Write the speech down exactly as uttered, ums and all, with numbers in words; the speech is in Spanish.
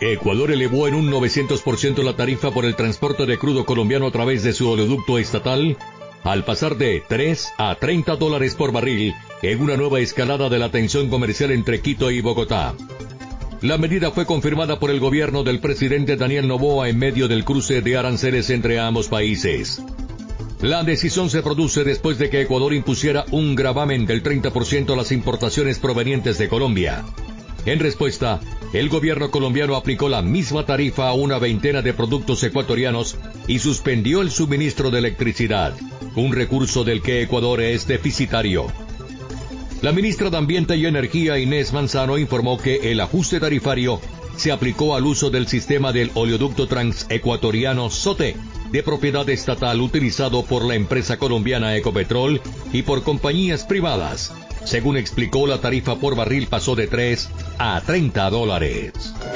Ecuador elevó en un novecientos por ciento la tarifa por el transporte de crudo colombiano a través de su oleoducto estatal, al pasar de tres a treinta dólares por barril, en una nueva escalada de la tensión comercial entre Quito y Bogotá. La medida fue confirmada por el gobierno del presidente Daniel Noboa en medio del cruce de aranceles entre ambos países. La decisión se produce después de que Ecuador impusiera un gravamen del treinta por ciento a las importaciones provenientes de Colombia. En respuesta, el gobierno colombiano aplicó la misma tarifa a una veintena de productos ecuatorianos y suspendió el suministro de electricidad, un recurso del que Ecuador es deficitario. La ministra de Ambiente y Energía, Inés Manzano, informó que el ajuste tarifario se aplicó al uso del sistema del oleoducto transecuatoriano SOTE, de propiedad estatal, utilizado por la empresa colombiana Ecopetrol y por compañías privadas. Según explicó, la tarifa por barril pasó de tres a treinta dólares.